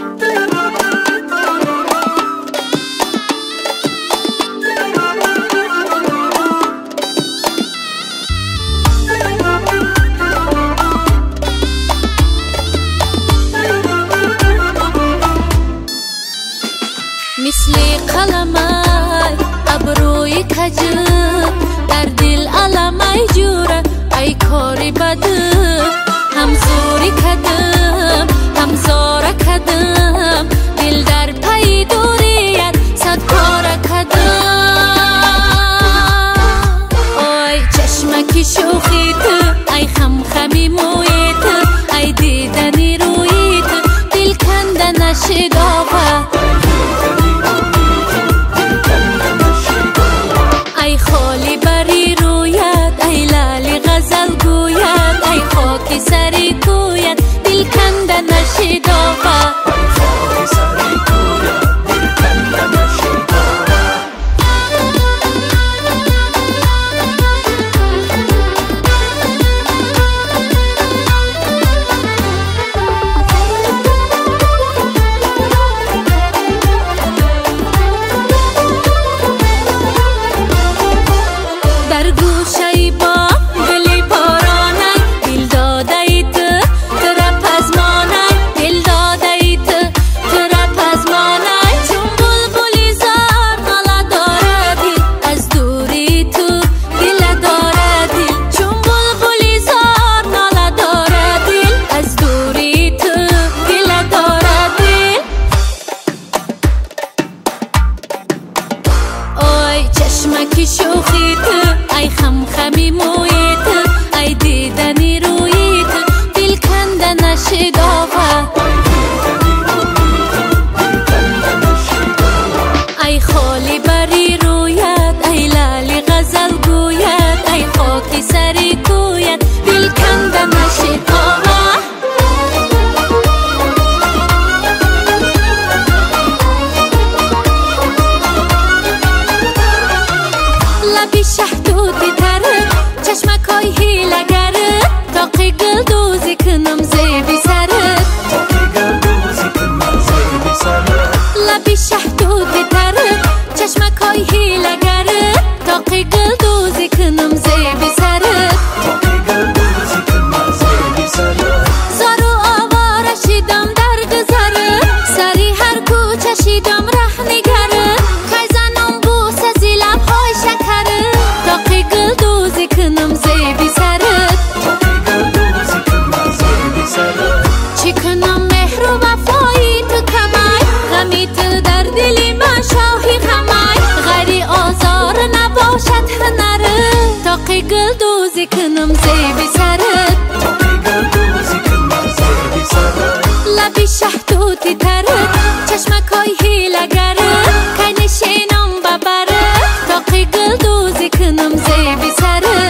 مثل قلمای ابروی کجه در دل علمای جوره ای کاری بده هم زوری کدم هم زاره کدم دل در پی دوریت صد کاره کدم ای چشمکی شوخیت ای خمخمی مویت ای دیدنی رویت دل کنده نشداغه ای خالی بری رویت ای لالی غزل گوید ای خاکی سری کوید دل کنده نشداغه چشمکی شوخیت ای خمخمی مویت ای دیدنی رویت دل کنده نشداغه ای خالی بری رویت ای لالی غزل گوید ای خاکی سری کوید دل کنده نشداغه لبی شهدودی تره چشمکای هیلگره تاقی گل دوزی کنم زیبی سره لبی شهدودی تره چشمکای هیلگره تاقی گل دوزی کنم زیبی سره زارو آواره شیدم در گذره سری هر کوچه شیدم ره نگره کای زنم بوسه زی لبهای شکره تاقی گل دوزی کنم زیبی سره چی کنم مهر و وفایی تو کمای غمی تو در دلی من شاهی غمای غری آزار نباشد هنره تاقی گل دوزی کنم زیبی سره لبی شهدودی تره چشمکای هیلگره که نشینم ببره تاقی گل دوزی کنم زیبی سره